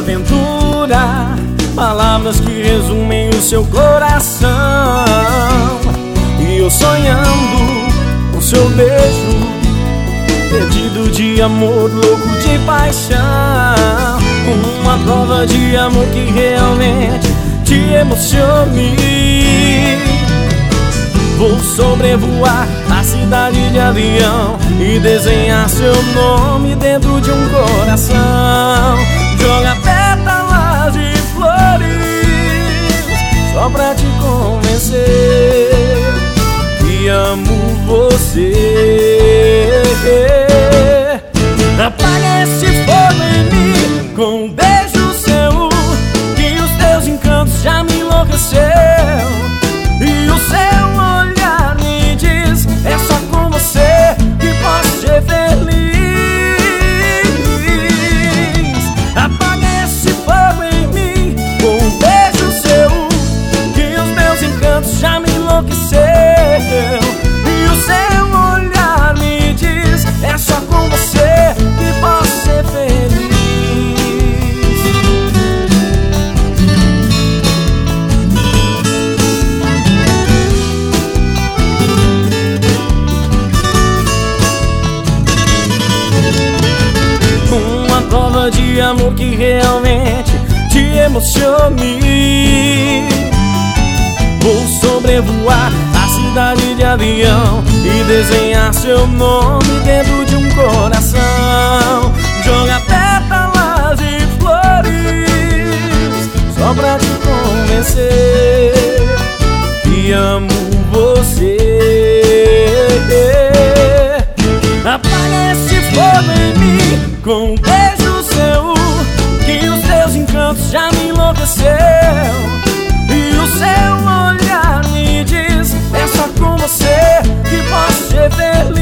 aventura, palavras que resumem o seu coração. E eu sonhando com seu beijo, perdido de amor, louco de paixão. Uma prova de amor que realmente te emocione. Vou sobrevoar a cidade de avião e desenhar seu nome dentro de um coração. Joga pétalas de flores só pra te convencer que amo você. Apaga esse fogo em mim com um beijo seu, que os teus encantos já me enlouqueceu. E o seu olhar me diz: é só com você que posso ser feliz. Apaga esse fogo em mim com um beijo seu, que os meus encantos já me enlouqueceu. E o seu olhar me diz: é só com você que posso ser feliz. Uma prova de amor que realmente te emocione. Vou sobrevoar a cidade de avião e desenhar seu nome dentro de um coração. Jogar pétalas de flores só pra te convencer que amo você. Apaga esse fogo em mim com um beijo seu, que os teus encantos já me enlouqueceu. E o seu olhar me diz: é só com você que posso ser feliz.